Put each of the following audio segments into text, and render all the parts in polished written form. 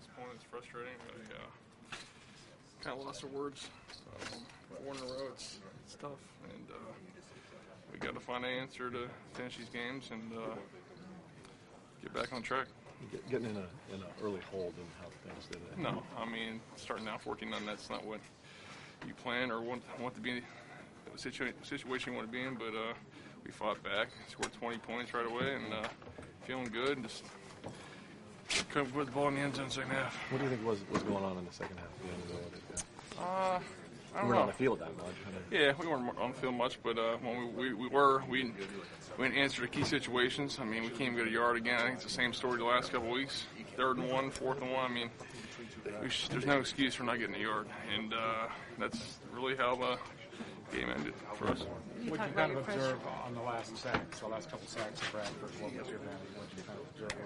this point. It's frustrating. Kind of lost our words. 4 in a row, it's tough. And we got to find an answer to finish these games and get back on track. Getting in an early hole didn't help things, did it? No, I mean, starting out 14-0, that's not what you plan or want to be, the situation you want to be in, but we fought back, scored 20 points right away, and feeling good, and just couldn't put the ball in the end zone second half. What do you think was going on in the second half? I don't know. We weren't on the field that much. Yeah, we weren't on the field much, but when we didn't answer the key situations. I mean, we can't even get a yard again. I think it's the same story the last couple of weeks. 3rd and 1, 4th and 1. I mean, there's no excuse for not getting a yard, and that's really how the game ended for us. What did you kind of observe on the last couple sacks of Bradford? What was your advantage? What did you kind of observe?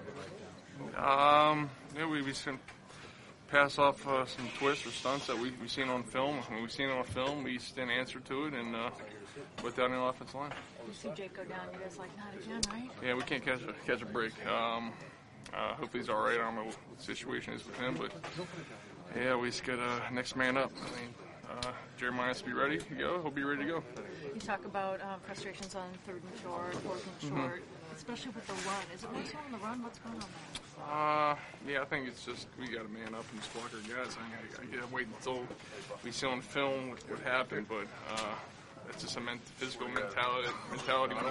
Yeah, we seen pass off some twists or stunts that we've seen on film. When we've seen it on film, we just didn't answer to it and put that in the offensive line. You see Jake go down, you guys like, not again, right? Yeah, we can't catch a break. Hopefully he's all right. I don't know what the situation is with him, but yeah, we just got next man up. I mean, Jeremiah has to be ready to go. He'll be ready to go. You talk about frustrations on 3rd and short, 4th and short, especially with the run. Is it more so on the run? What's going on there? Yeah, I think it's just we got to man up and just block our guys. I gotta wait until we see on film what happened, but it's just a physical mentality.